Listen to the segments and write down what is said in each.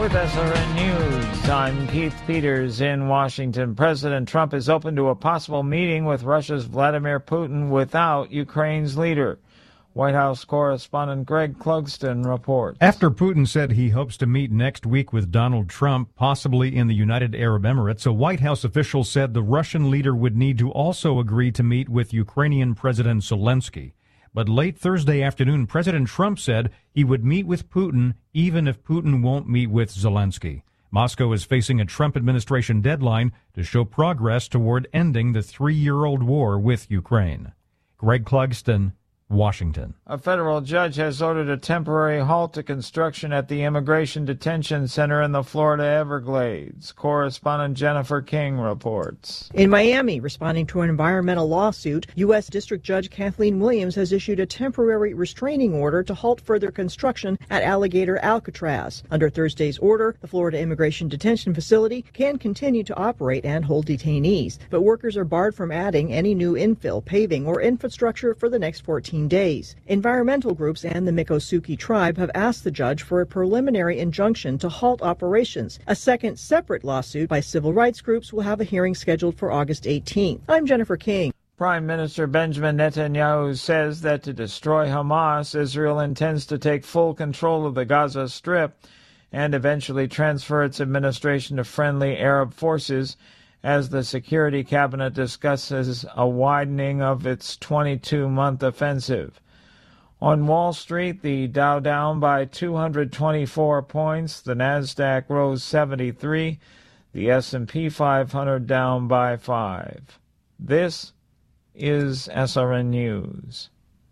With SRN News, I'm Keith Peters in Washington. President Trump is open to a possible meeting with Russia's Vladimir Putin without Ukraine's leader. White House correspondent Greg Clugston reports. After Putin said he hopes to meet next week with Donald Trump, possibly in the United Arab Emirates, a White House official said the Russian leader would need to also agree to meet with Ukrainian President Zelensky. But late Thursday afternoon, President Trump said he would meet with Putin even if Putin won't meet with Zelensky. Moscow is facing a Trump administration deadline to show progress toward ending the 3-year-old war with Ukraine. Greg Clugston, Washington. A federal judge has ordered a temporary halt to construction at the Immigration Detention Center in the Florida Everglades. Correspondent Jennifer King reports. In Miami, responding to an environmental lawsuit, U.S. District Judge Kathleen Williams has issued a temporary restraining order to halt further construction at Alligator Alcatraz. Under Thursday's order, the Florida Immigration Detention Facility can continue to operate and hold detainees, but workers are barred from adding any new infill, paving, or infrastructure for the next 14 days. Environmental groups and the Miccosukee tribe have asked the judge for a preliminary injunction to halt operations. A second separate lawsuit by civil rights groups will have a hearing scheduled for August 18th. I'm Jennifer King. Prime Minister Benjamin Netanyahu says that to destroy Hamas, Israel intends to take full control of the Gaza Strip and eventually transfer its administration to friendly Arab forces as the Security Cabinet discusses a widening of its 22-month offensive. On Wall Street, the Dow down by 224 points, the Nasdaq rose 73, the S&P 500 down by 5. This is SRN News.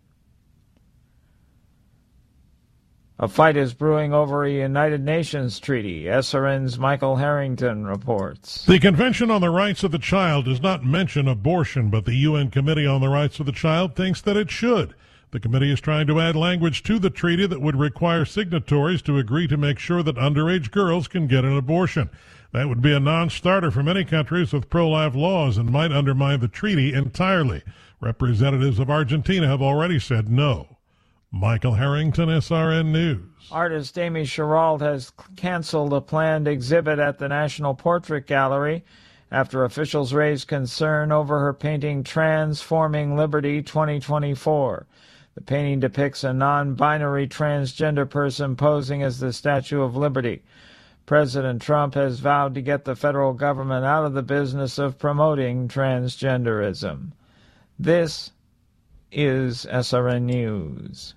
A fight is brewing over a United Nations treaty. SRN's Michael Harrington reports. The Convention on the Rights of the Child does not mention abortion, but the UN Committee on the Rights of the Child thinks that it should. The committee is trying to add language to the treaty that would require signatories to agree to make sure that underage girls can get an abortion. That would be a non-starter for many countries with pro-life laws and might undermine the treaty entirely. Representatives of Argentina have already said no. Michael Harrington, SRN News. Artist Amy Sherald has canceled a planned exhibit at the National Portrait Gallery after officials raised concern over her painting Transforming Liberty 2024. The painting depicts a non-binary transgender person posing as the Statue of Liberty. President Trump has vowed to get the federal government out of the business of promoting transgenderism. This is SRN News.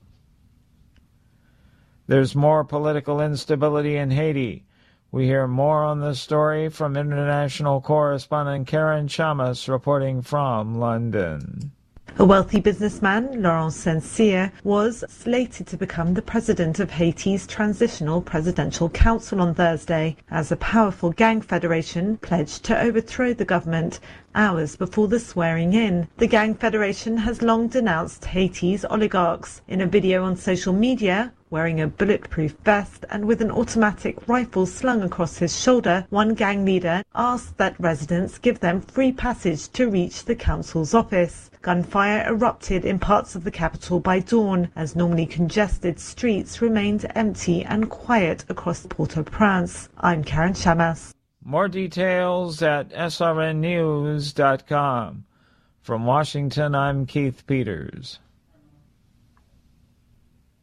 There's more political instability in Haiti. We hear more on this story from international correspondent Karen Chamas reporting from London. A wealthy businessman, Laurent Saint-Cyr, was slated to become the president of Haiti's Transitional Presidential Council on Thursday, as a powerful gang federation pledged to overthrow the government hours before the swearing-in. The gang federation has long denounced Haiti's oligarchs. In a video on social media, wearing a bulletproof vest and with an automatic rifle slung across his shoulder, one gang leader asked that residents give them free passage to reach the council's office. Gunfire erupted in parts of the capital by dawn, as normally congested streets remained empty and quiet across Port-au-Prince. I'm Karen Chamas. More details at srnnews.com. From Washington, I'm Keith Peters.